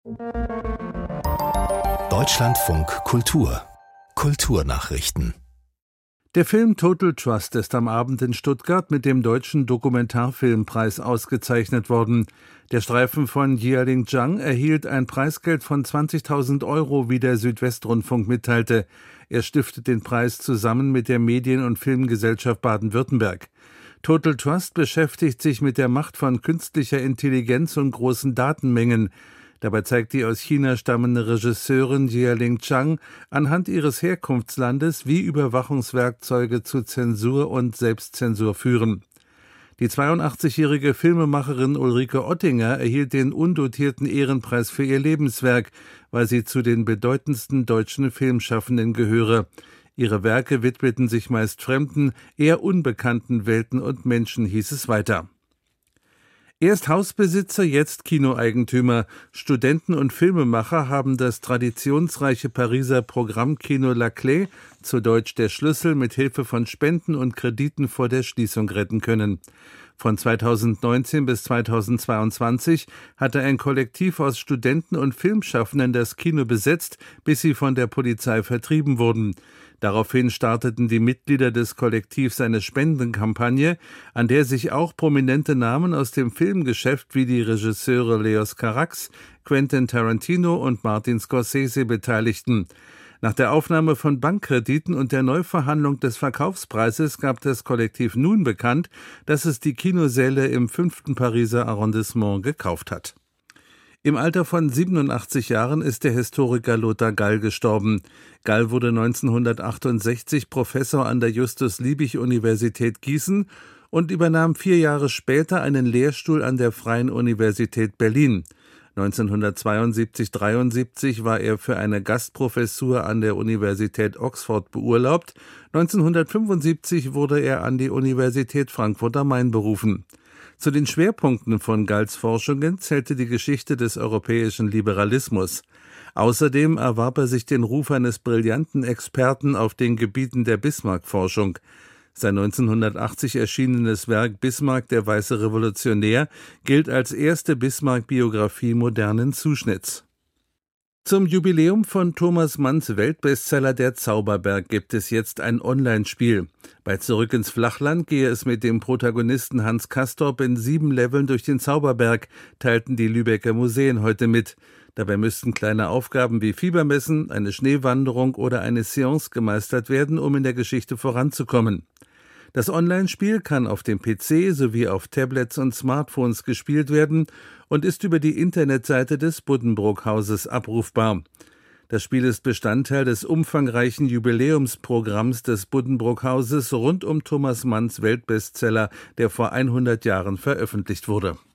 Deutschlandfunk Kultur Kulturnachrichten. Der Film Total Trust ist am Abend in Stuttgart mit dem Deutschen Dokumentarfilmpreis ausgezeichnet worden. Der Streifen von Jialing Zhang erhielt ein Preisgeld von 20.000 €, wie der Südwestrundfunk mitteilte. Er stiftet den Preis zusammen mit der Medien- und Filmgesellschaft Baden-Württemberg. Total Trust beschäftigt sich mit der Macht von künstlicher Intelligenz und großen Datenmengen. Dabei zeigt die aus China stammende Regisseurin Jialing Zhang anhand ihres Herkunftslandes, wie Überwachungswerkzeuge zu Zensur und Selbstzensur führen. Die 82-jährige Filmemacherin Ulrike Ottinger erhielt den undotierten Ehrenpreis für ihr Lebenswerk, weil sie zu den bedeutendsten deutschen Filmschaffenden gehöre. Ihre Werke widmeten sich meist fremden, eher unbekannten Welten und Menschen, hieß es weiter. Erst Hausbesitzer, jetzt Kinoeigentümer. Studenten und Filmemacher haben das traditionsreiche Pariser Programmkino La Clé, zu Deutsch der Schlüssel, mit Hilfe von Spenden und Krediten vor der Schließung retten können. Von 2019 bis 2022 hatte ein Kollektiv aus Studenten und Filmschaffenden das Kino besetzt, bis sie von der Polizei vertrieben wurden. Daraufhin starteten die Mitglieder des Kollektivs eine Spendenkampagne, an der sich auch prominente Namen aus dem Filmgeschäft wie die Regisseure Leos Carax, Quentin Tarantino und Martin Scorsese beteiligten. Nach der Aufnahme von Bankkrediten und der Neuverhandlung des Verkaufspreises gab das Kollektiv nun bekannt, dass es die Kinosäle im 5. Pariser Arrondissement gekauft hat. Im Alter von 87 Jahren ist der Historiker Lothar Gall gestorben. Gall wurde 1968 Professor an der Justus-Liebig-Universität Gießen und übernahm 4 Jahre später einen Lehrstuhl an der Freien Universität Berlin. 1972/73 war er für eine Gastprofessur an der Universität Oxford beurlaubt. 1975 wurde er an die Universität Frankfurt am Main berufen. Zu den Schwerpunkten von Galls Forschungen zählte die Geschichte des europäischen Liberalismus. Außerdem erwarb er sich den Ruf eines brillanten Experten auf den Gebieten der Bismarck-Forschung. Sein 1980 erschienenes Werk Bismarck, der weiße Revolutionär, gilt als erste Bismarck-Biografie modernen Zuschnitts. Zum Jubiläum von Thomas Manns Weltbestseller Der Zauberberg gibt es jetzt ein Online-Spiel. Bei Zurück ins Flachland gehe es mit dem Protagonisten Hans Castorp in 7 Leveln durch den Zauberberg, teilten die Lübecker Museen heute mit. Dabei müssten kleine Aufgaben wie Fiebermessen, eine Schneewanderung oder eine Seance gemeistert werden, um in der Geschichte voranzukommen. Das Online-Spiel kann auf dem PC sowie auf Tablets und Smartphones gespielt werden und ist über die Internetseite des Buddenbrook-Hauses abrufbar. Das Spiel ist Bestandteil des umfangreichen Jubiläumsprogramms des Buddenbrook-Hauses rund um Thomas Manns Weltbestseller, der vor 100 Jahren veröffentlicht wurde.